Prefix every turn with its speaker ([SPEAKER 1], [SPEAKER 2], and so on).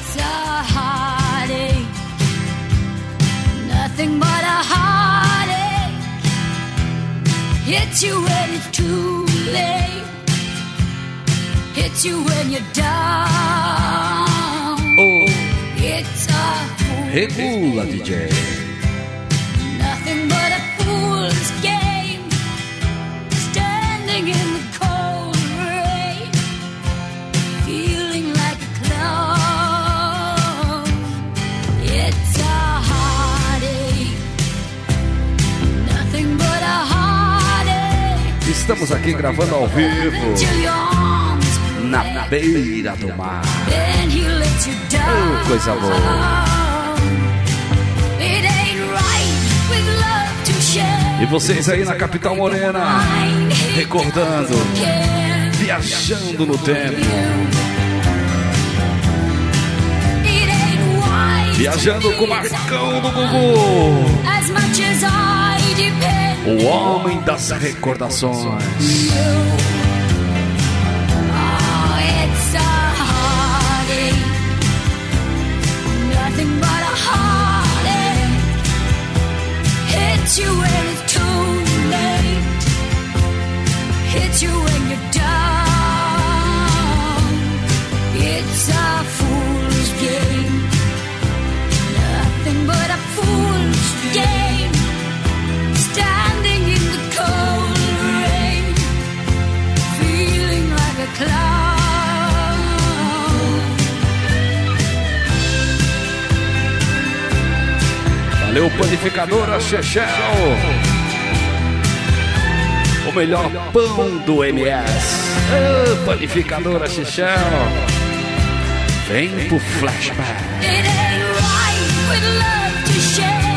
[SPEAKER 1] It's a heartache, nothing but a heartache. Hits you when it's too late, hits you when you're down.
[SPEAKER 2] Oh.
[SPEAKER 1] It's a fool.
[SPEAKER 2] Regula, DJ.
[SPEAKER 1] Nothing but a fool's game, standing in the cold rain, feeling like a clown. It's a heartache, nothing but a heartache.
[SPEAKER 2] Estamos aqui gravando ao vivo na beira do mar. Oh, coisa boa. E vocês aí na capital morena, recordando, viajando no tempo, viajando com o Marcão do Gugu, o homem das recordações.
[SPEAKER 1] You when it's too late, hits you when you're down. It's a fool's game, nothing but a fool's game, standing in the cold rain, feeling like a clown.
[SPEAKER 2] Valeu, Panificadora Chechel, o melhor pão do MS. Oh, Panificadora Chechel, vem pro flashback.
[SPEAKER 1] It ain't right with love to share.